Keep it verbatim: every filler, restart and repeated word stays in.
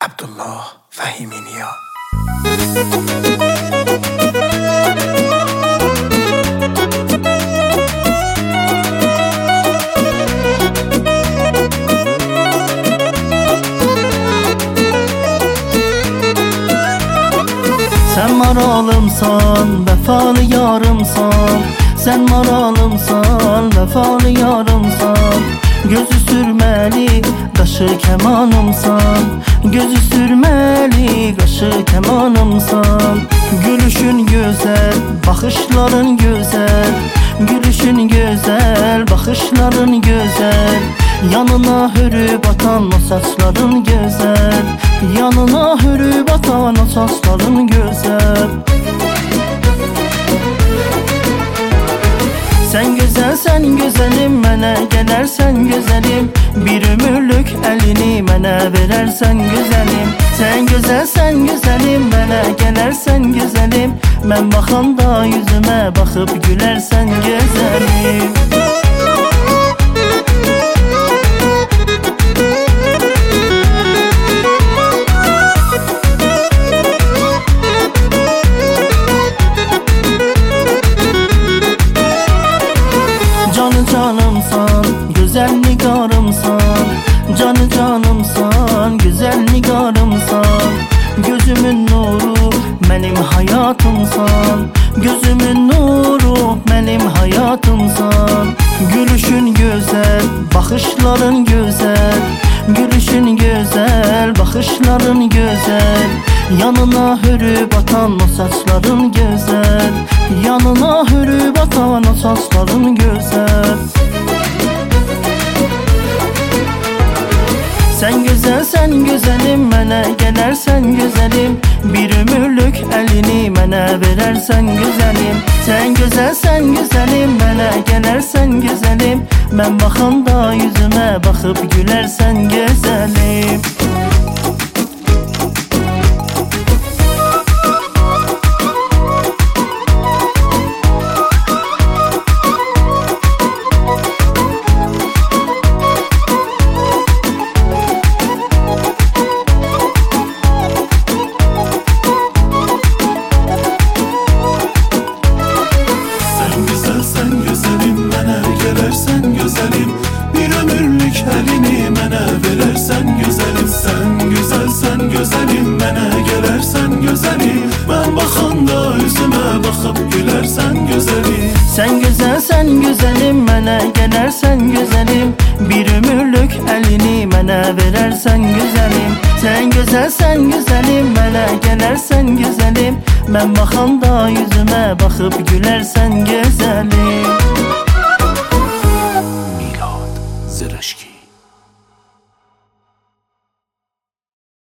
Abdullah Fahimi Niya. Sen maralımsan, vefalı yarımsan. Sen maralımsan, vefalı yarımsan. Gözü sürmeli, qaşı kemanımsan. Gözü sürmeli, qaşı kemanımsan. Gülüşün güzel, bakışların güzel. Gülüşün güzel, bakışların güzel. Yanına hürüp atan o saçların güzel. Yanına hürüp atan o saçların güzel. Sen güzel, sen güzelim, mənə gələrsən güzelim. Bir ömürlük əlini mənə verərsən güzelim. Sen güzel, sen güzelim, mənə gələrsən güzelim. Mən baxanda yüzümə baxıb gülərsən güzelim. Canı canımsan, güzel nigarımsan. Canı canımsan, güzel nigarımsan. Gözümün nuru, benim hayatımsan. Gözümün nuru, benim hayatımsan. Gülüşün güzel, bakışların güzel. Gülüşün güzel, bakışların güzel. Yanına hürüp atan o saçların güzel. Yanına hürüp atan o saçların güzel. Sen güzel, sen güzelim, mənə gələrsən güzelim. Bir ömürlük əlini mənə verərsən güzelim. Sen güzel, sen güzelim, mənə gələrsən güzelim. Mən baxanda yüzümə baxıb gülərsən güzelim. Bir ömürlük elini mənə verərsən güzelim. Sen güzel, sen güzelim, mənə gələrsən güzelim. Mən baxanda üzümə baxıb gülərsən güzelim. Sen güzel, sen güzelim, mənə gələrsən güzelim. Bir ömürlük əlini mənə verərsən güzelim. Sen güzel, sen güzelim, mənə gələrsən güzelim. Mən baxanda yüzümə baxıb gülərsən güzelim. Milad Zırışki.